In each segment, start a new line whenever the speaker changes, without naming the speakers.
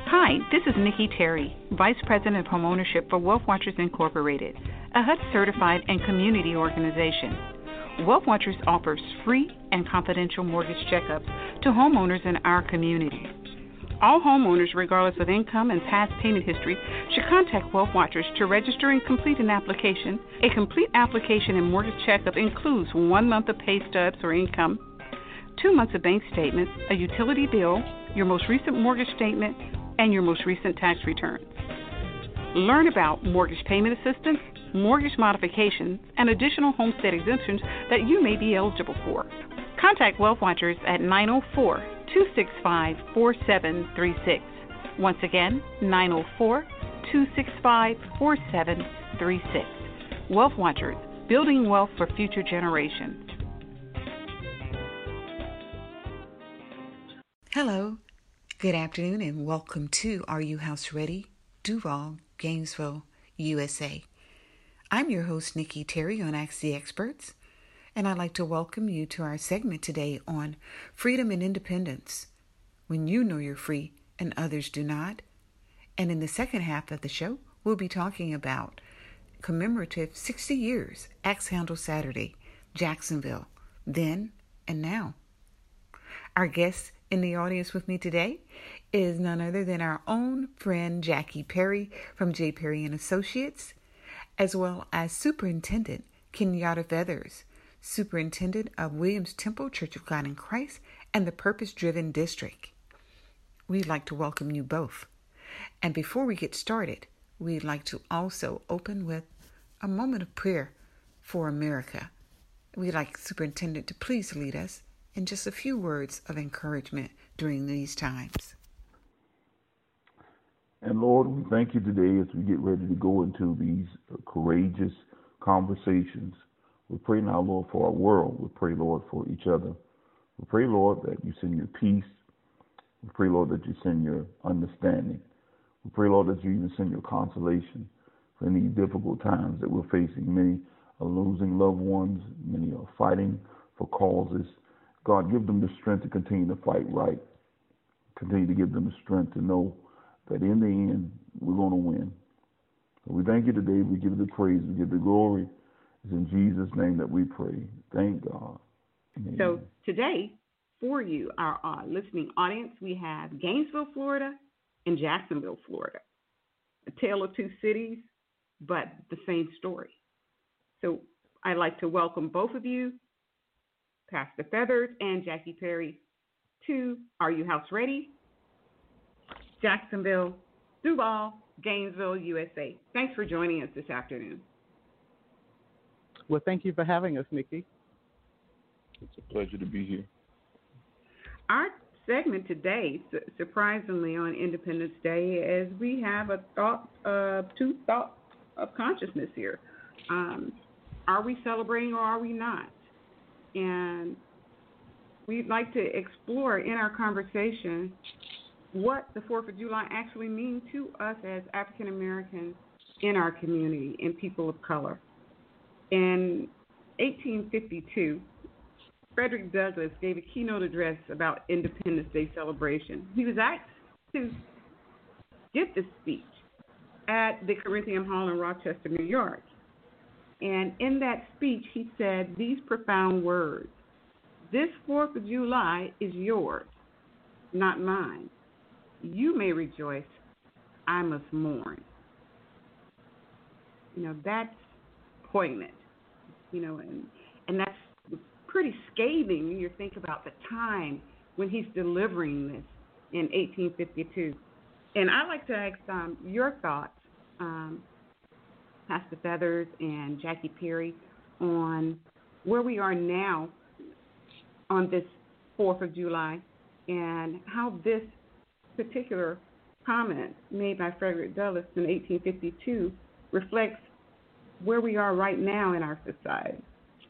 Hi, this is Nikki Terry, Vice President of Homeownership for Wealth Watchers Incorporated, a HUD-certified and community organization. Wealth Watchers offers free and confidential mortgage checkups to homeowners in our community. All homeowners, regardless of income and past payment history, should contact Wealth Watchers to register and complete an application. A complete application and mortgage checkup includes 1 month of pay stubs or income, 2 months of bank statements, a utility bill, your most recent mortgage statement, and your most recent tax returns. Learn about mortgage payment assistance, mortgage modifications, and additional homestead exemptions that you may be eligible for. Contact Wealth Watchers at 904-265-4736. Once again, 904-265-4736. Wealth Watchers, building wealth for future generations.
Hello, good afternoon, and welcome to Are You House Ready? Duval, Gainesville, USA. I'm your host, Nikki Terry, on Ask the Experts, and I'd like to welcome you to our segment today on freedom and independence, when you know you're free and others do not. And in the second half of the show, we'll be talking about commemorative 60 years, Axe Handle Saturday, Jacksonville, then and now. Our guest in the audience with me today is none other than our own friend Jackie Perry from J. Perry and Associates, as well as Superintendent Kenyatta Feathers, Superintendent of Williams Temple Church of God in Christ and the Purpose Driven District. We'd like to welcome you both. And before we get started, we'd like to also open with a moment of prayer for America. We'd like Superintendent to please lead us in just a few words of encouragement during these times.
And Lord, we thank you today as we get ready to go into these courageous conversations. We pray now, Lord, for our world. We pray, Lord, for each other. We pray, Lord, that you send your peace. We pray, Lord, that you send your understanding. We pray, Lord, that you even send your consolation for any difficult times that we're facing. Many are losing loved ones. Many are fighting for causes. God, give them the strength to continue to fight right. Continue to give them the strength to know that in the end, we're going to win. So we thank you today. We give you the praise. We give you the glory. It's in Jesus' name that we pray. Thank God. Amen.
So today, for you, our listening audience, we have Gainesville, Florida, and Jacksonville, Florida. A tale of two cities, but the same story. So I'd like to welcome both of you, Pastor Feathers and Jackie Perry, to Are You House Ready? Jacksonville, Duval, Gainesville, USA. Thanks for joining us this afternoon.
Well, thank you for having us, Nikki.
It's a pleasure to be here.
Our segment today, surprisingly, on Independence Day, as we have two thoughts of consciousness here. Are we celebrating or are we not? And we'd like to explore in our conversation what the 4th of July actually means to us as African Americans in our community and people of color. In 1852, Frederick Douglass gave a keynote address about Independence Day celebration. He was asked to give this speech at the Corinthian Hall in Rochester, New York. And in that speech, he said these profound words: "This 4th of July is yours, not mine. You may rejoice, I must mourn." That's poignant, and that's pretty scathing when you think about the time when he's delivering this in 1852. And I'd like to ask your thoughts, Pastor Feathers and Jackie Perry, on where we are now on this 4th of July and how this particular comment made by Frederick Douglass in 1852 reflects where we are right now in our society.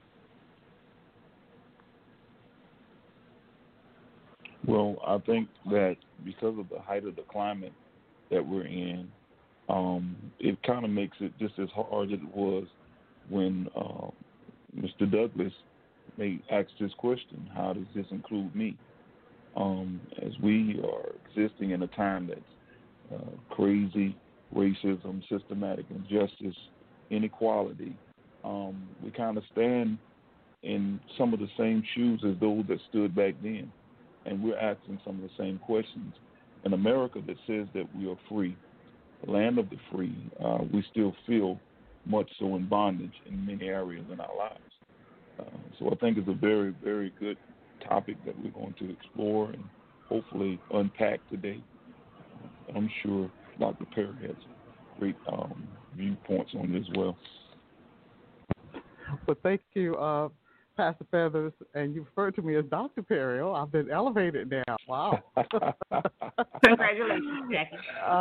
Well, I think that because of the height of the climate that we're in, it kind of makes it just as hard as it was when Mr. Douglass asked this question: how does this include me? As we are existing in a time that's crazy racism, systematic injustice, inequality. We kind of stand in some of the same shoes as those that stood back then, and we're asking some of the same questions. In America that says that we are free, the land of the free, we still feel much so in bondage in many areas in our lives. So I think it's a very, very good topic that we're going to explore and hopefully unpack today. I'm sure Dr. Perry has great viewpoints on it as well.
Well, thank you, Pastor Feathers, and you referred to me as Dr. Perry. Oh, I've been elevated now. Wow.
Congratulations, Jackie.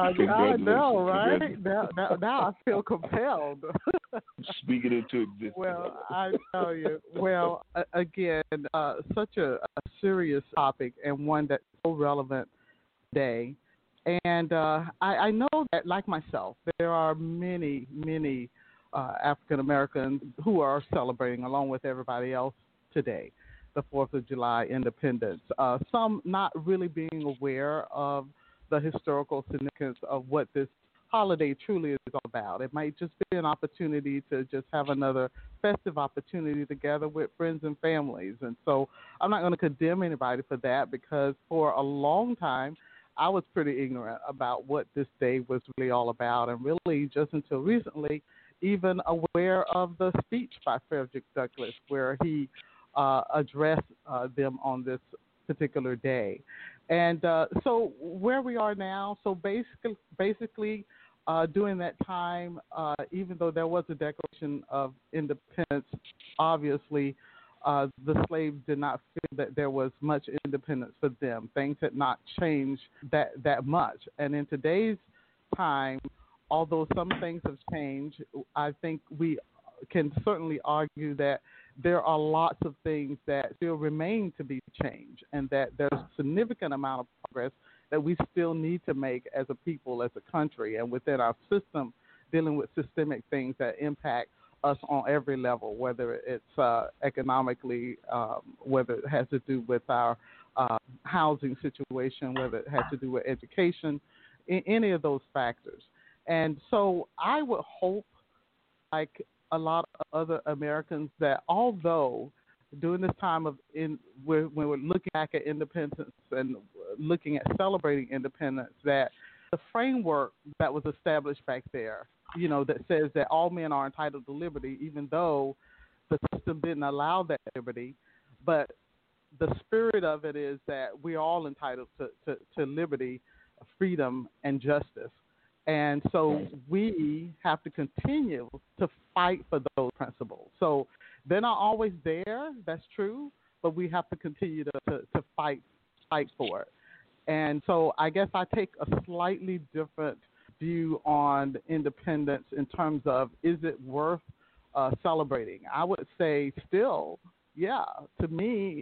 I know, right? Now I feel compelled.
Speaking into existence.
Well, I tell you. Well, again, such a serious topic and one that's so relevant today. And I know that, like myself, there are many, many African Americans who are celebrating, along with everybody else today, the 4th of July independence. Some not really being aware of the historical significance of what this holiday truly is all about. It might just be an opportunity to just have another festive opportunity together with friends and families. And so I'm not going to condemn anybody for that, because for a long time I was pretty ignorant about what this day was really all about, and really just until recently even aware of the speech by Frederick Douglass where he addressed them on this particular day. And so where we are now, so basically during that time, even though there was a Declaration of Independence, obviously the slaves did not feel that there was much independence for them. Things had not changed that much. And in today's time, although some things have changed, I think we can certainly argue that there are lots of things that still remain to be changed, and that there's a significant amount of progress that we still need to make as a people, as a country, and within our system, dealing with systemic things that impact us on every level, whether it's economically, whether it has to do with our housing situation, whether it has to do with education, any of those factors. And so I would hope, like a lot of other Americans, that although during this time when we're looking back at independence and looking at celebrating independence, that the framework that was established back there, that says that all men are entitled to liberty, even though the system didn't allow that liberty, but the spirit of it is that we're all entitled to liberty, freedom, and justice. And so we have to continue to fight for those principles. So they're not always there, that's true, but we have to continue to fight for it. And so I guess I take a slightly different view on independence in terms of, is it worth celebrating? I would say still, yeah, to me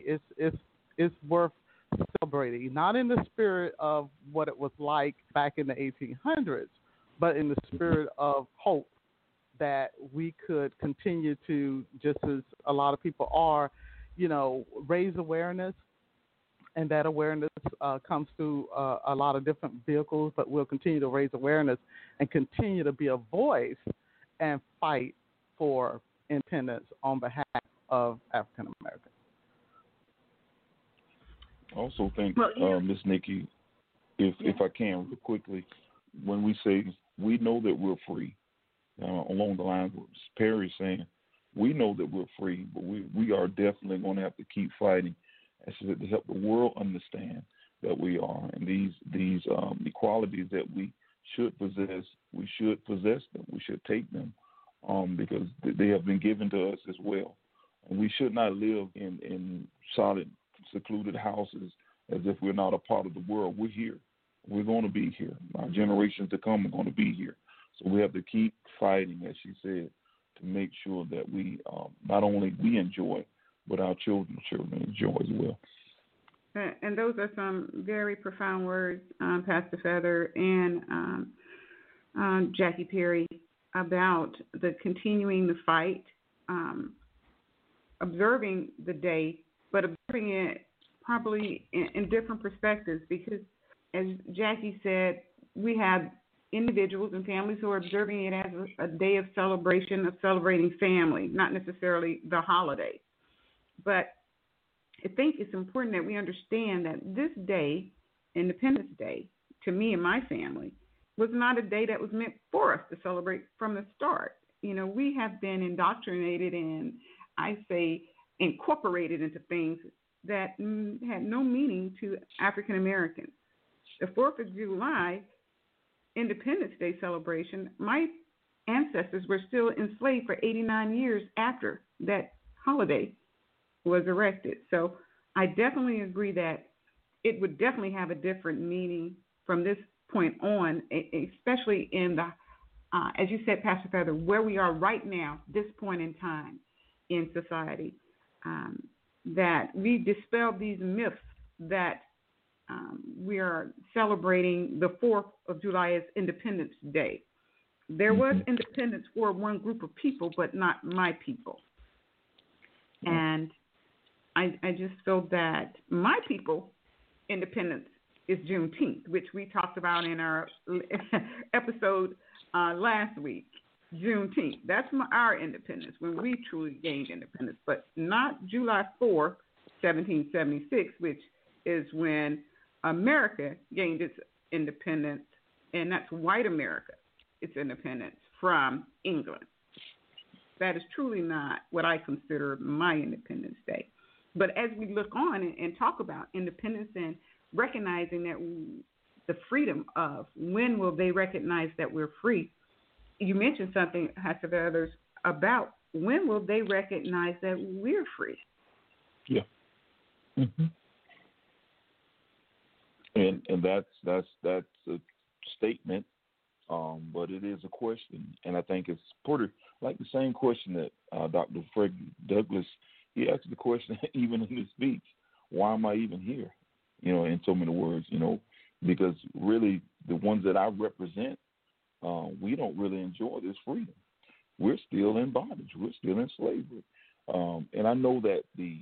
it's worth celebrating, not in the spirit of what it was like back in the 1800s, but in the spirit of hope that we could continue to, just as a lot of people are, raise awareness. And that awareness comes through a lot of different vehicles, but we'll continue to raise awareness and continue to be a voice and fight for independence on behalf of African Americans.
I also think, Ms. Nikki, if I can, real quickly, when we say we know that we're free, along the lines of what Perry's saying, we know that we're free, but we are definitely going to have to keep fighting to help the world understand that we are. And these equalities that we should possess, we should possess them. We should take them because they have been given to us as well. And we should not live in solid, secluded houses as if we're not a part of the world. We're here. We're going to be here. Our generations to come are going to be here. So we have to keep fighting, as she said, to make sure that we not only we enjoy, but our children enjoy as well.
And those are some very profound words, Pastor Feather and Jackie Perry, about the continuing the fight, observing the day, but observing it probably in different perspectives, because as Jackie said, we have individuals and families who are observing it as a day of celebration, of celebrating family, not necessarily the holiday. But I think it's important that we understand that this day, Independence Day, to me and my family, was not a day that was meant for us to celebrate from the start. We have been indoctrinated and, I say, incorporated into things that had no meaning to African Americans. The 4th of July Independence Day celebration, my ancestors were still enslaved for 89 years after that holiday was erected. So I definitely agree that it would definitely have a different meaning from this point on, especially in the, as you said, Pastor Feather, where we are right now, this point in time in society, that we dispel these myths that we are celebrating the 4th of July as Independence Day. There was independence for one group of people, but not my people. And I just feel that my people independence is Juneteenth, which we talked about in our episode last week. Juneteenth. That's our independence, when we truly gained independence, but not July 4th, 1776, which is when America gained its independence, and that's white America, its independence from England. That is truly not what I consider my Independence Day. But as we look on and talk about independence and recognizing that the freedom of when will they recognize that we're free, you mentioned something, Pastor Feathers, about when will they recognize that we're free?
Yeah. Mm-hmm. And that's a statement, but it is a question, and I think it's pretty like the same question that Dr. Fred Douglass, he asked the question even in his speech, why am I even here? In so many words, because really the ones that I represent, we don't really enjoy this freedom. We're still in bondage. We're still in slavery. And I know that the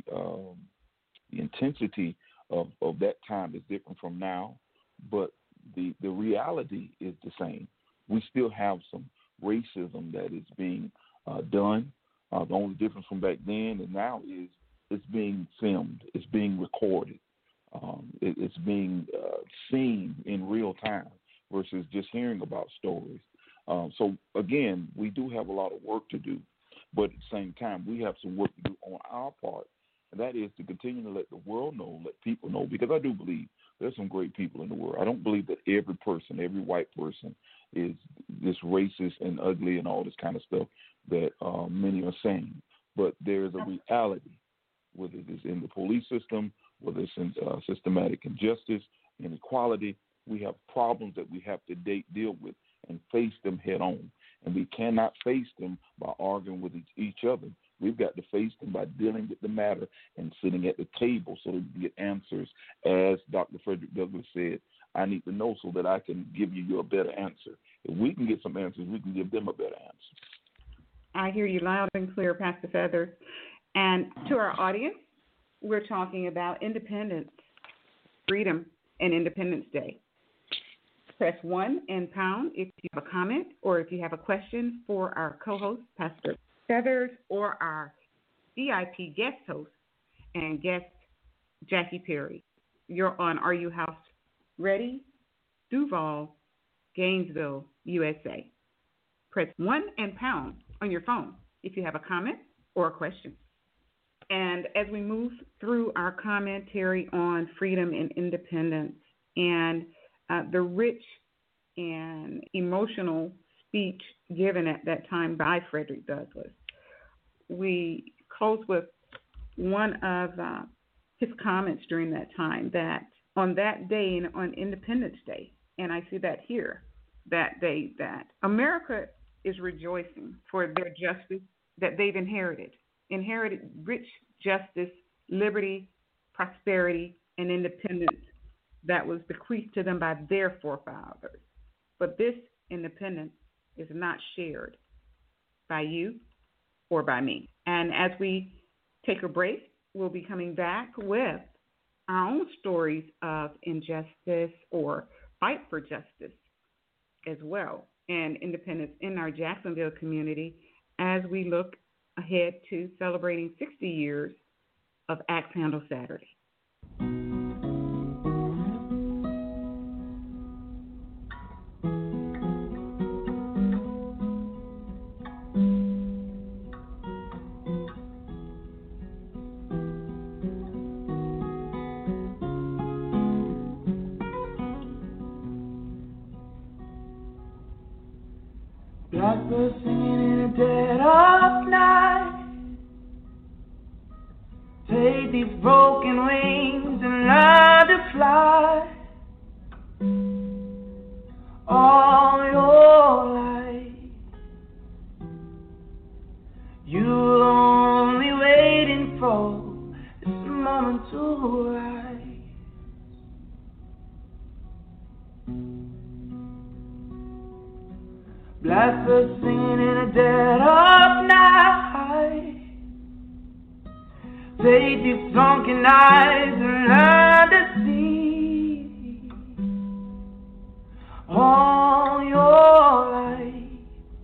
intensity of that time is different from now, but the reality is the same. We still have some racism that is being done. The only difference from back then and now is it's being filmed, it's being recorded, it's being seen in real time versus just hearing about stories. So, again, we do have a lot of work to do, but at the same time, we have some work to do on our part, and that is to continue to let the world know, let people know, because I do believe there's some great people in the world. I don't believe that every person, every white person is this racist and ugly and all this kind of stuff that many are saying, but there is a reality, whether it's in the police system, whether it's in systematic injustice, inequality. We have problems that we have to deal with and face them head on. And we cannot face them by arguing with each other. We've got to face them by dealing with the matter and sitting at the table so that we can get answers. As Dr. Frederick Douglass said, I need to know so that I can give you a better answer. If we can get some answers, we can give them a better answer.
I hear you loud and clear, Pastor Feathers. And to our audience, we're talking about independence, freedom, and Independence Day. Press 1 and pound if you have a comment or if you have a question for our co-host, Pastor Feathers, or our VIP guest host and guest, Jackie Perry. You're on Are You House Ready? Duval, Gainesville, USA. Press 1 and pound on your phone if you have a comment or a question. And as we move through our commentary on freedom and independence and the rich and emotional speech given at that time by Frederick Douglass, we close with one of his comments during that time, that on that day, on Independence Day, and I see that here, that day, that America is rejoicing for their justice that they've inherited rich justice, liberty, prosperity, and independence that was bequeathed to them by their forefathers. But this independence is not shared by you or by me. And as we take a break, we'll be coming back with our own stories of injustice or fight for justice as well and independence in our Jacksonville community as we look ahead to celebrating 60 years of Axe Handle Saturday.
Blackbird singing in the dead of night. Take these broken wings and learn to fly. All your life, you're only waiting for this moment to rise. Blackbird singing in the dead of night. Take these drunken eyes and learn to see. All your life,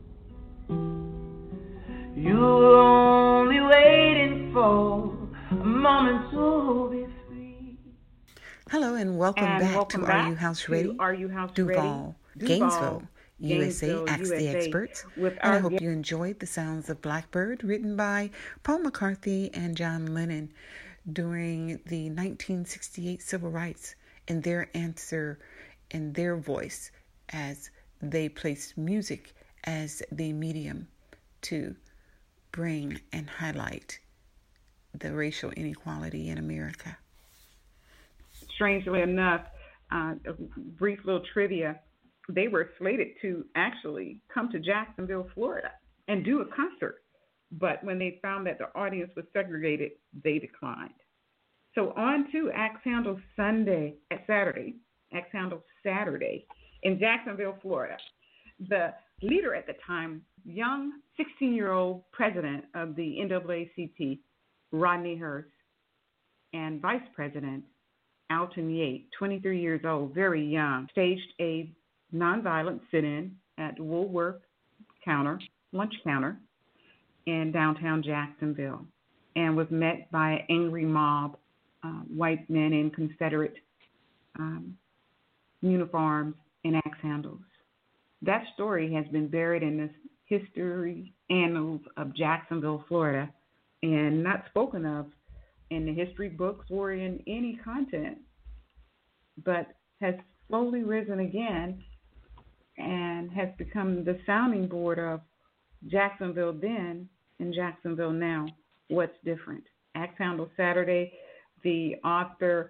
you're only waiting for a moment to be free.
Hello and welcome back to Are You House Ready? Duval, Gainesville, USA, Ask the Experts. And I hope you enjoyed the sounds of Blackbird, written by Paul McCartney and John Lennon during the 1968 Civil Rights, and their answer in their voice as they placed music as the medium to bring and highlight the racial inequality in America.
Strangely enough, a brief little trivia, they were slated to actually come to Jacksonville, Florida, and do a concert. But when they found that the audience was segregated, they declined. So on to Axe Handle Saturday in Jacksonville, Florida. The leader at the time, young 16-year-old president of the NAACP, Rodney Hurst, and vice president, Alton Yates, 23 years old, very young, staged a nonviolent sit-in at Woolworth lunch counter in downtown Jacksonville, and was met by an angry mob, white men in Confederate uniforms and axe handles. That story has been buried in the history annals of Jacksonville, Florida, and not spoken of in the history books or in any content, but has slowly risen again and has become the sounding board of Jacksonville then and Jacksonville now. What's different? Axe Handle Saturday, the author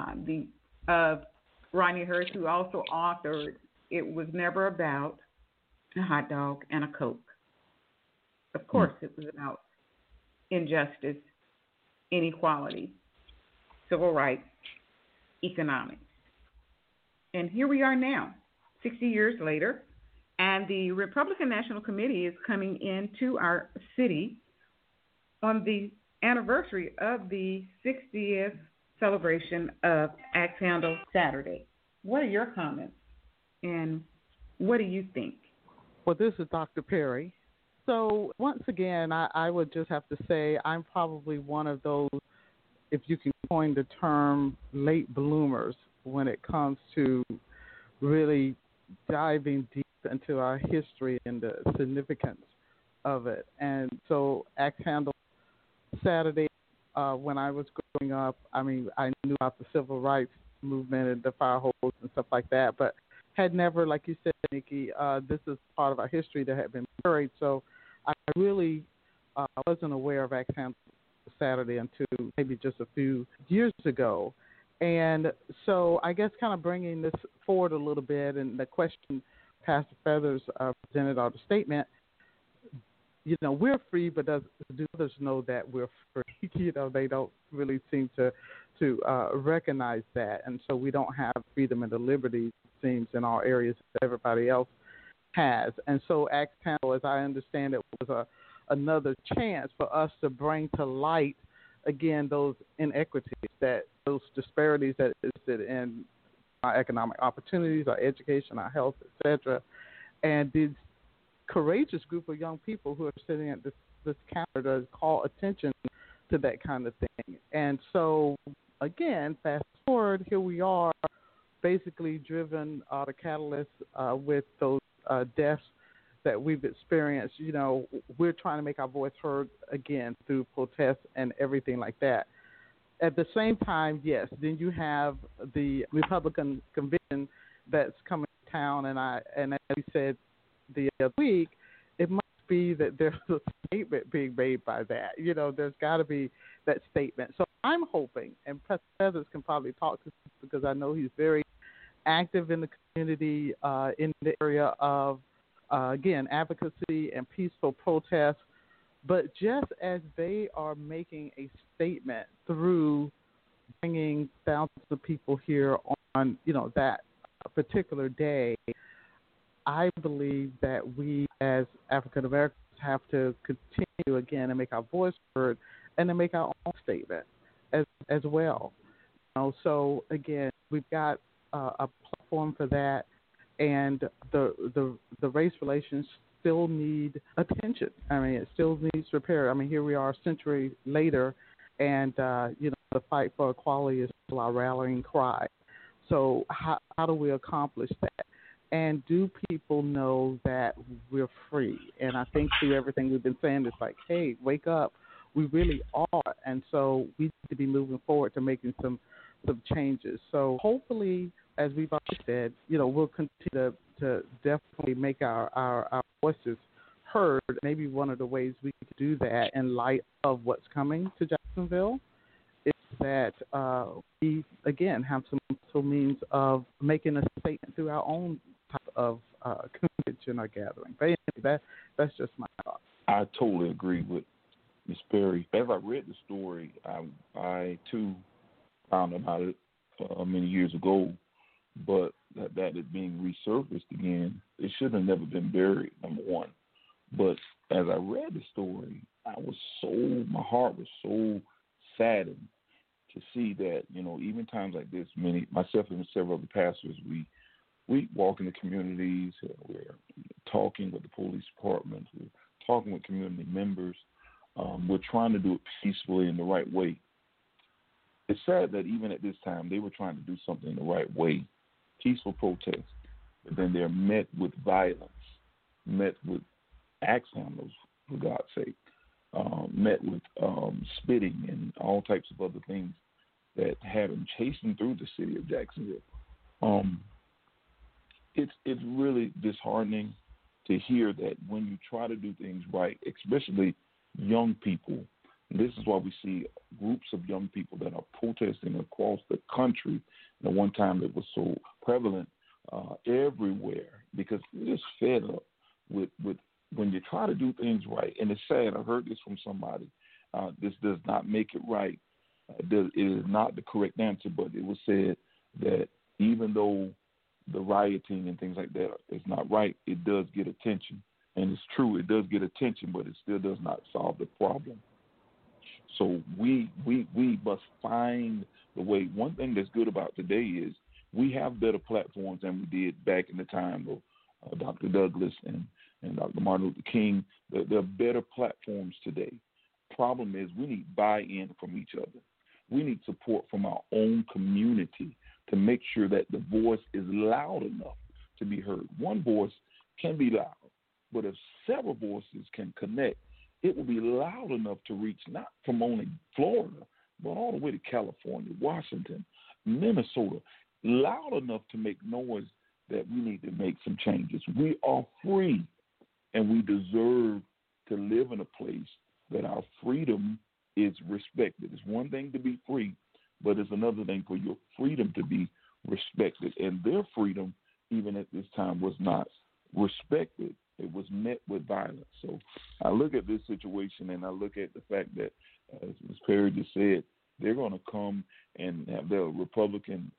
of Rodney Hurst, who also authored It Was Never About a Hot Dog and a Coke. Of course, it was about injustice, inequality, civil rights, economics. And here we are now, 60 years later, and the Republican National Committee is coming into our city on the anniversary of the 60th celebration of Axe Handle Saturday. What are your comments, and what do you think?
Well, this is Dr. Perry. So once again, I would just have to say I'm probably one of those, if you can coin the term, late bloomers when it comes to really diving deep into our history and the significance of it. And so Axe Handle Saturday, when I was growing up, I mean, I knew about the civil rights movement and the fire hose and stuff like that, but had never, like you said, Nikki, this is part of our history that had been buried. So I really wasn't aware of Axe Handle Saturday until maybe just a few years ago. And so I guess kind of bringing this forward a little bit, and the question Pastor Feathers presented, or the statement, you know, we're free, but do others know that we're free? You know, they don't really seem to recognize that. And so we don't have freedom and the liberty, it seems, in our areas that everybody else has. And so Axe Handle, as I understand it, was another chance for us to bring to light, again, those inequities, those disparities that existed in our economic opportunities, our education, our health, etc. And these courageous group of young people who are sitting at this counter to call attention to that kind of thing. And so, again, fast forward, here we are, basically driven the catalyst with those deaths that we've experienced. You know, we're trying to make our voice heard again through protests and everything like that. At the same time, yes, then you have the Republican convention that's coming to town, and as we said the other week, it must be that there's a statement being made by that. You know, there's got to be that statement. So I'm hoping, and President Feathers can probably talk to this because I know he's very active in the community in the area of, again, advocacy and peaceful protest. But just as they are making a statement through bringing thousands of people here on, you know, that particular day, I believe that we as African Americans have to continue again and make our voice heard and to make our own statement as well. You know, so again, we've got a platform for that, and the race relations still need attention. I mean, it still needs repair. I mean, here we are a century later, and you know, the fight for equality is still our rallying cry. So how do we accomplish that? And do people know that we're free? And I think through everything we've been saying, it's like, hey, wake up. We really are. And so we need to be moving forward to making some changes. So hopefully, as we've already said, you know, we'll continue to definitely make our voices heard. Maybe one of the ways we could do that in light of what's coming to Jacksonville is that we, again, have some means of making a statement through our own type of convention or gathering. But anyway, that's just my thought.
I totally agree with Ms. Perry. As I read the story, I too found about it many years ago, but that is being resurfaced again. It should have never been buried, number one. But as I read the story, my heart was so saddened to see that, you know, even times like this, myself and several other pastors, we walk in the communities, we're talking with the police department, we're talking with community members, we're trying to do it peacefully in the right way. It's sad that even at this time, they were trying to do something the right way, peaceful protest, but then they're met with violence, met with axe handles, for God's sake, met with spitting and all types of other things that have been chasing through the city of Jacksonville. It's really disheartening to hear that when you try to do things right, especially young people, and this is why we see groups of young people that are protesting across the country. At one time it was so prevalent everywhere because we're just fed up with when you try to do things right. And it's sad. I heard this from somebody. This does not make it right. It is not the correct answer, but it was said that even though the rioting and things like that is not right, it does get attention. And it's true, it does get attention, but it still does not solve the problem. So we must find the way. One thing that's good about today is we have better platforms than we did back in the time of Dr. Douglas and Dr. Martin Luther King. There are better platforms today. Problem is we need buy-in from each other. We need support from our own community to make sure that the voice is loud enough to be heard. One voice can be loud, but if several voices can connect, it will be loud enough to reach not from only Florida, but all the way to California, Washington, Minnesota, loud enough to make noise that we need to make some changes. We are free, and we deserve to live in a place that our freedom is respected. It's one thing to be free, but it's another thing for your freedom to be respected. And their freedom, even at this time, was not respected. It was met with violence. So I look at this situation and I look at the fact that, as Ms. Perry just said, they're going to come and have their Republican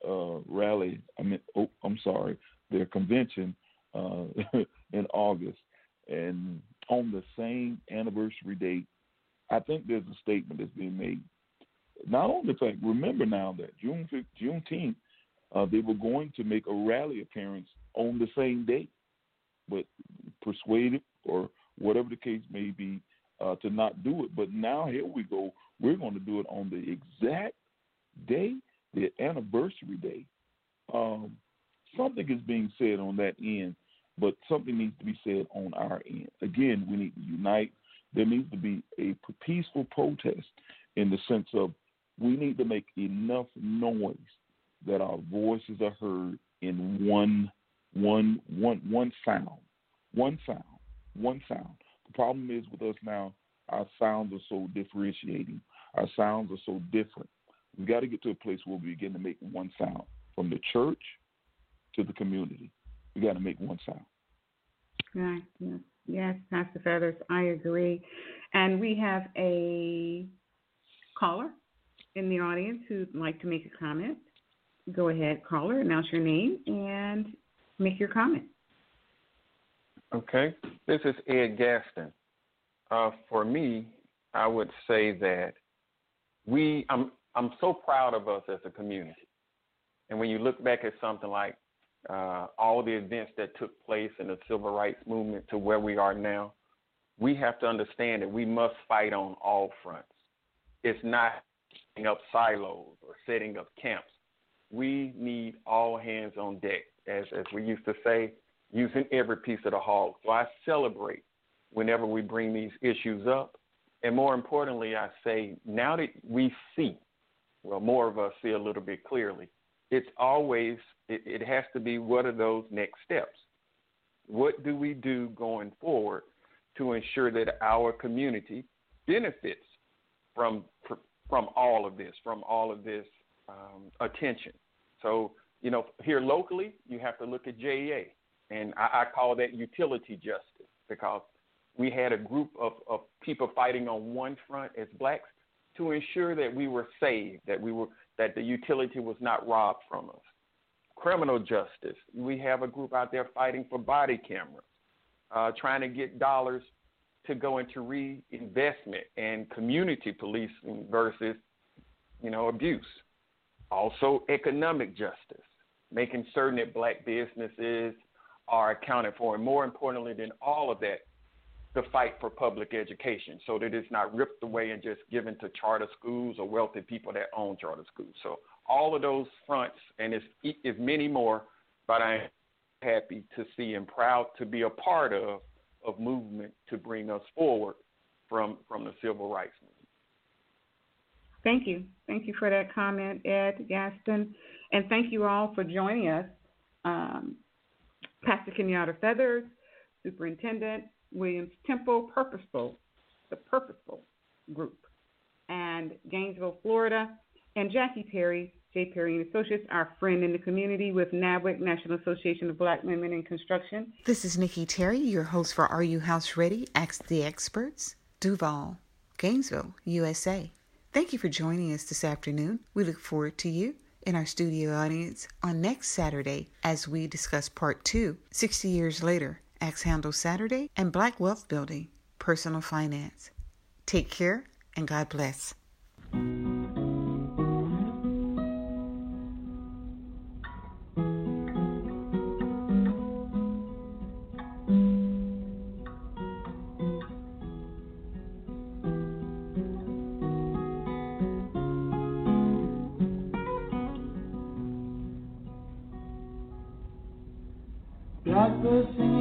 their convention in August. And on the same anniversary date, I think there's a statement that's being made. Not only the fact, remember now that Juneteenth They were going to make a rally appearance on the same day, but persuaded or whatever the case may be to not do it. But now here we go. We're going to do it on the exact day, the anniversary day. Something is being said on that end, but something needs to be said on our end. Again, we need to unite. There needs to be a peaceful protest in the sense of we need to make enough noise that our voices are heard in one sound. One sound. The problem is with us now, our sounds are so differentiating. Our sounds are so different. We've got to get to a place where we begin to make one sound. From the church to the community, we got to make one sound.
Right. Yes, Pastor Feathers, I agree. And we have a caller in the audience who'd like to make a comment. Go ahead, caller, announce your name and make your comment.
Okay. This is Ed Gaston. For me, I would say that I'm so proud of us as a community. And when you look back at something like all the events that took place in the civil rights movement to where we are now, we have to understand that we must fight on all fronts. It's not setting up silos or setting up camps. We need all hands on deck, as we used to say, using every piece of the hog. So I celebrate whenever we bring these issues up. And more importantly, I say, now that we see, well, more of us see a little bit clearly, it's always, it has to be, what are those next steps? What do we do going forward to ensure that our community benefits from all of this, attention? So, here locally, you have to look at JEA, and I call that utility justice, because we had a group of people fighting on one front as blacks to ensure that we were saved, that the utility was not robbed from us. Criminal justice, we have a group out there fighting for body cameras, trying to get dollars to go into reinvestment and community policing versus, abuse. Also, economic justice, making certain that black businesses are accounted for, and more importantly than all of that, the fight for public education so that it's not ripped away and just given to charter schools or wealthy people that own charter schools. So all of those fronts, and it's many more, but I'm happy to see and proud to be a part of movement to bring us forward from the civil rights movement.
Thank you. Thank you for that comment, Ed Gaston. And thank you all for joining us. Pastor Kenyatta Feathers, Superintendent Williams Temple, the Purposeful Group, and Gainesville, Florida, and Jackie Perry, J. Perry & Associates, our friend in the community with NABWIC, National Association of Black Women in Construction.
This is Nikki Terry, your host for Are You House Ready? Ask the Experts, Duval, Gainesville, USA. Thank you for joining us this afternoon. We look forward to you in our studio audience on next Saturday as we discuss Part 2, 60 Years Later, Axe Handle Saturday, and Black Wealth Building, Personal Finance. Take care and God bless.
Blackbird singing